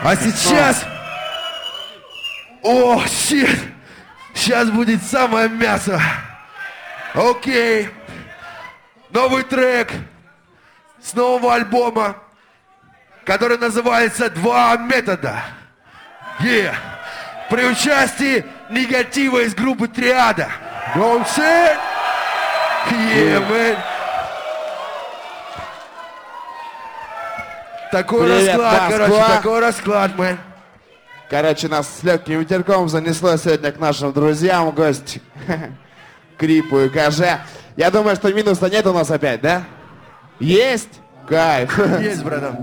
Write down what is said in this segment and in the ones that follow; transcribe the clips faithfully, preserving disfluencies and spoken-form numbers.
А сейчас... О, щит! Сейчас будет самое мясо. Окей. Новый трек с нового альбома, который называется «Два метода». Yeah. При участии негатива из группы «Триада». Don't say? Yeah, man. Такой Привет, расклад, Москва. короче, такой расклад, мэн. Короче, нас с легким ветерком занесло сегодня к нашим друзьям в гости. Крипу и Каже. Я думаю, что минуса нет у нас опять, да? Есть? Кайф. Есть, братан.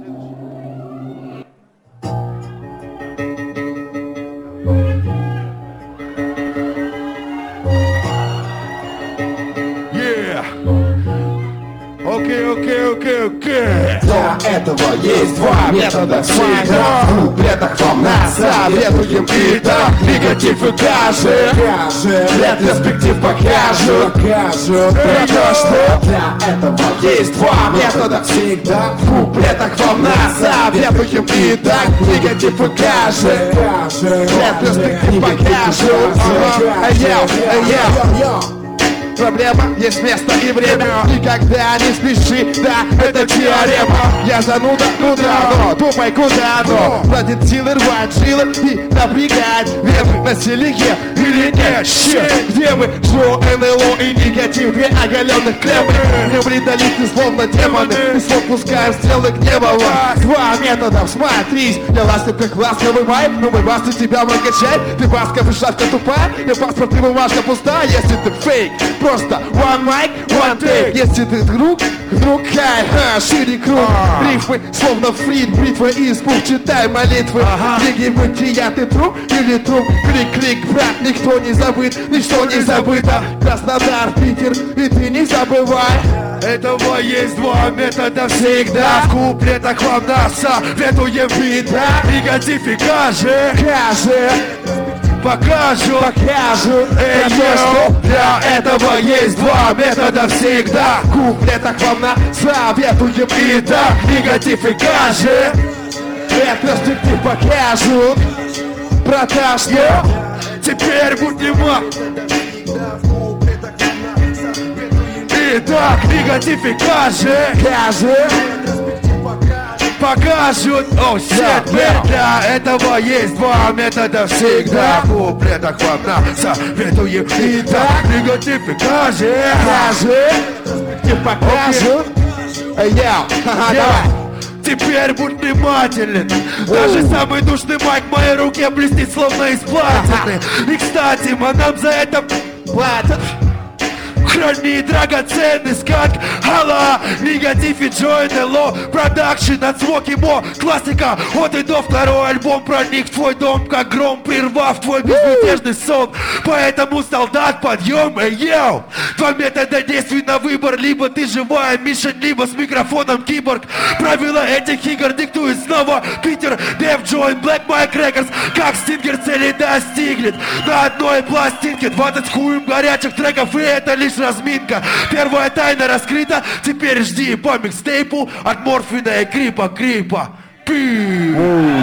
Окей, окей, окей, окей. Для этого есть два метода всегда. В куплетах вам нас советуем и так. Негатив и каши, ряд перспектив покажут. Потому что для этого есть два метода всегда. В куплетах вам нас советуем и так. Негатив и каши, ряд перспектив покажут. Проблема, есть место и время. Никогда не спеши, да, это теорема. Я зануда, ну да, но думай, куда оно. Платит силы, рвать жилы и напрягать вены на селике или нет. Щит, где вы? Шоу эн эл о и негатив, две оголенных клеммы. Не предались словно демоны, и слов пускаем стрелы гнева. Два метода, смотрись. Я ластик, как ласковый май, но мой бас тебя мой качает. Ты баска, шашка тупая, я паспорт и бумажка пустая. Если ты фейк, просто one mic, one take. Если ты друг, друг хай, ха, шире круг. Рифмы, словно фрит, бритва и испуг. Читай молитвы, книги бытия. Ты труп или труп? Клик-клик, брат, никто не забыт, ничто не забыто. Краснодар, Питер, и ты не забывай. Этого есть два метода всегда. В куплетах вам нас советуем беда. Негатив и каши, Каши, покажу, покажу. Эй, йоу, для этого есть два метода всегда. В куплетах вам на советуем И так, негатив и каши. ряд перспектив покажут. Братан, что? Теперь будь внимательным. Итак, негатив и каши Каши, покажут. О, щит, для этого есть два метода всегда. В куплетах вам нас советуем. Итак, негатив и каши. каши, не покажут. Йоу, ха-ха, давай. Теперь будь внимателен. Даже самый душный майк в моей руке блестит словно из платины. И кстати, мы нам за это платят. Храни драгоценность, как Алла, негатив и Джой эн эл о, продакшн от звуки мо, классика от и до. Второй альбом проник в твой дом, как гром, прервав твой безмятежный сон. Поэтому, солдат, подъем, эй, йоу. Два метода действий на выбор: либо ты живая мишень, либо с микрофоном киборг. Правила этих игр диктует снова Питер, Дев Джойн, Блэк Майк Рекордс. Как Стингер цели достигнет на одной пластинке двадцать хуем горячих треков, и это лишь разминка. Первая тайна раскрыта. Теперь жди по микстейпу от Морфина и Крипа Крипа. Пи.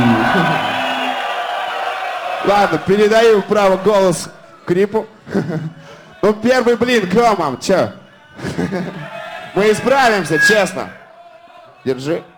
Ладно, передаю право голос Крипу. Ну, первый блин, комом, чё? Мы исправимся, честно. Держи.